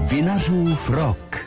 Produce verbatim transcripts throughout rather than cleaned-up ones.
Vinařův rok.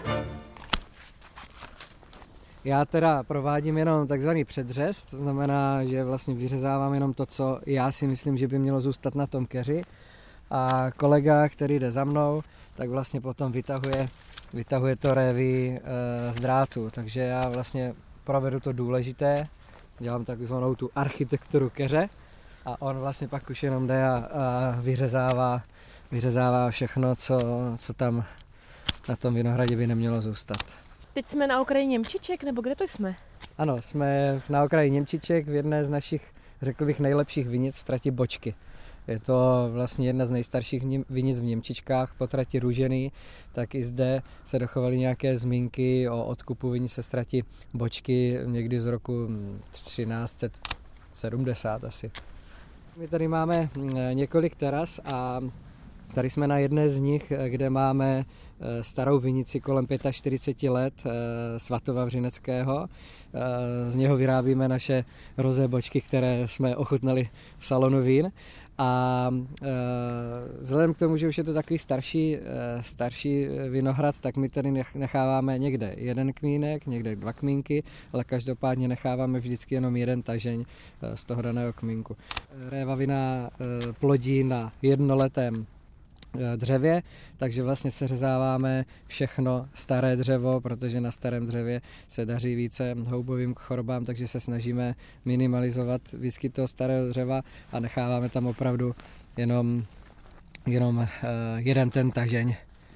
Já teda provádím jenom takzvaný předřez, to znamená, že vlastně vyřezávám jenom to, co já si myslím, že by mělo zůstat na tom keři. A kolega, který jde za mnou, tak vlastně potom vytahuje, vytahuje to révy e, z drátu. Takže já vlastně provedu to důležité, dělám takzvanou tu architekturu keře a on vlastně pak už jenom jde a, a vyřezává, vyřezává všechno, co, co tam na tom vinohradě by nemělo zůstat. Teď jsme na okraji Němčiček, nebo kde to jsme? Ano, jsme na okraji Němčiček v jedné z našich, řekl bych, nejlepších vinic v trati Bočky. Je to vlastně jedna z nejstarších vinic v Němčičkách po trati Růžený, tak i zde se dochovaly nějaké zmínky o odkupu vinice z trati Bočky někdy z roku třináct set sedmdesát asi. My tady máme několik teras a tady jsme na jedné z nich, kde máme starou vinici kolem čtyřicet pět let Svatova Vřineckého. Z něho vyrábíme naše rozé bočky, které jsme ochutnali v salonu vín. A vzhledem k tomu, že už je to takový starší, starší vinohrad, tak my tady necháváme někde jeden kmínek, někde dva kmínky, ale každopádně necháváme vždycky jenom jeden tažeň z toho daného kmínku. Réva vina plodí na jednoletém dřevě, takže vlastně seřezáváme všechno staré dřevo, protože na starém dřevě se daří více houbovým chorobám, takže se snažíme minimalizovat výskyt toho starého dřeva a necháváme tam opravdu jenom, jenom uh, jeden ten tažeň.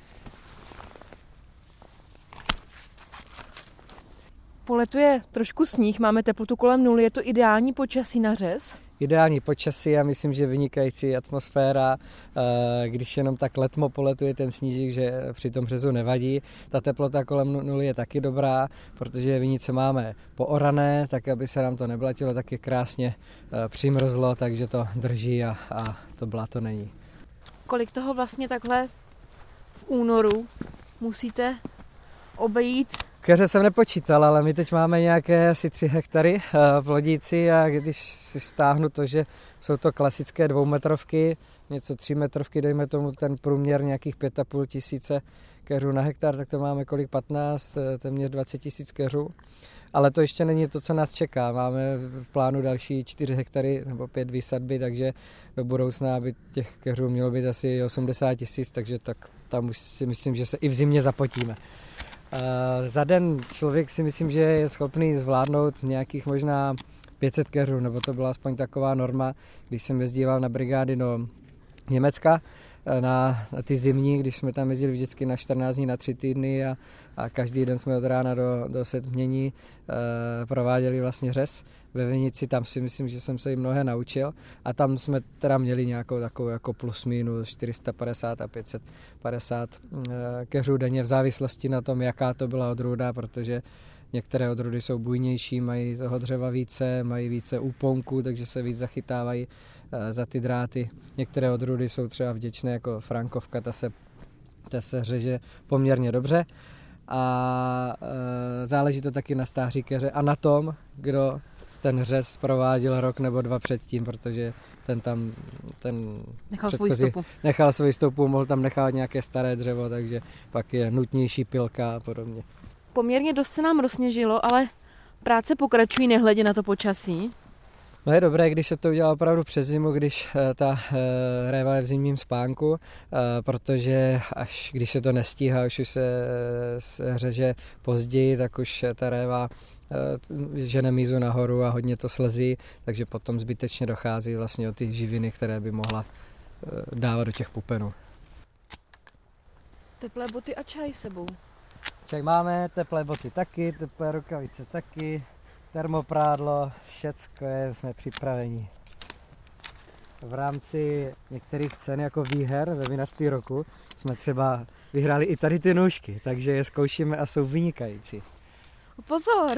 Po letu je trošku sníh, máme teplotu kolem nuly, je to ideální počasí na řez? Ideální počasí a myslím, že vynikající atmosféra, když jenom tak letmo poletuje ten snížek, že při tom řezu nevadí. Ta teplota kolem nuly je taky dobrá, protože vinice máme poorané, tak aby se nám to neblatilo, tak je krásně přimrzlo, takže to drží a, a to blato není. Kolik toho vlastně takhle v únoru musíte obejít? Keře jsem nepočítal, ale my teď máme nějaké asi tři hektary plodící a když si stáhnu to, že jsou to klasické dvoumetrovky, něco tři metrovky, dejme tomu ten průměr nějakých pět a půl tisíce keřů na hektar, tak to máme kolik patnáct, téměř dvacet tisíc keřů. Ale to ještě není to, co nás čeká. Máme v plánu další čtyři hektary nebo pět výsadby, takže do budoucna by těch keřů mělo být asi osmdesát tisíc, takže tak tam už si myslím, že se i v zimě zapotíme. Uh, za den člověk si myslím, že je schopný zvládnout nějakých možná pět set keřů, nebo to byla aspoň taková norma, když jsem jezdíval na brigády do Německa, na, na ty zimní, když jsme tam jezdili vždycky na čtrnáct dní, na tři týdny a, a každý den jsme od rána do, do setmění e, prováděli vlastně řez ve vinici, tam si myslím, že jsem se jim mnohé naučil a tam jsme teda měli nějakou takovou jako plus minus čtyři sta padesát a pět set padesát e, keřů denně v závislosti na tom, jaká to byla odrůda, protože některé odrůdy jsou bujnější, mají toho dřeva více, mají více úponků, takže se víc zachytávají za ty dráty. Některé odrůdy jsou třeba vděčné, jako frankovka, ta se, ta se řeže poměrně dobře. A e, záleží to taky na stáří keře a na tom, kdo ten řez prováděl rok nebo dva předtím, protože ten tam ten nechal svou stopu. Nechal svou stopu, mohl tam nechat nějaké staré dřevo, takže pak je nutnější pilka a podobně. Poměrně dost se nám rozsněžilo, ale práce pokračují nehledě na to počasí. No je dobré, když se to udělá opravdu přes zimu, když ta réva je v zimním spánku, protože až když se to nestíhá, už se, se řeže později, tak už ta réva žene mízu nahoru a hodně to slezí, takže potom zbytečně dochází vlastně o ty živiny, které by mohla dávat do těch pupenů. Teplé boty a čaj sebou. Čaj máme, teplé boty taky, teplé rukavice taky, termoprádlo, všecko je, jsme připraveni. V rámci některých cen jako výher ve vinařství roku jsme třeba vyhráli i tady ty nůžky, takže je zkoušíme a jsou vynikající. Pozor!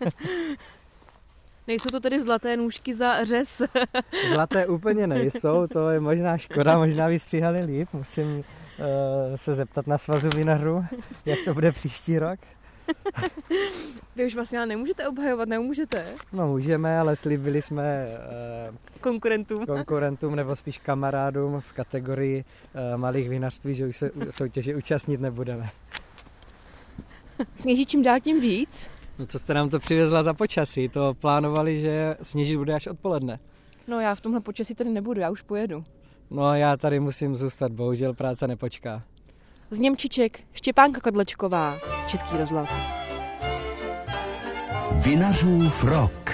Nejsou to tedy zlaté nůžky za řez? Zlaté úplně nejsou, to je možná škoda, možná vystříhali líp, musím uh, se zeptat na svazu vinařů, jak to bude příští rok. Vy už vlastně ale nemůžete obhajovat, nemůžete? No můžeme, ale slíbili jsme eh, konkurentům. konkurentům nebo spíš kamarádům v kategorii eh, malých vinařství, že už se soutěže účastnit nebudeme. Sněží čím dál tím víc? No co jste nám to přivezla za počasí? To plánovali, že sněžit bude až odpoledne. No já v tomhle počasí tady nebudu, já už pojedu. No já tady musím zůstat, bohužel práce nepočká. Z Němčiček Štěpánka Kadlečková, Český rozhlas. Vinařův rok.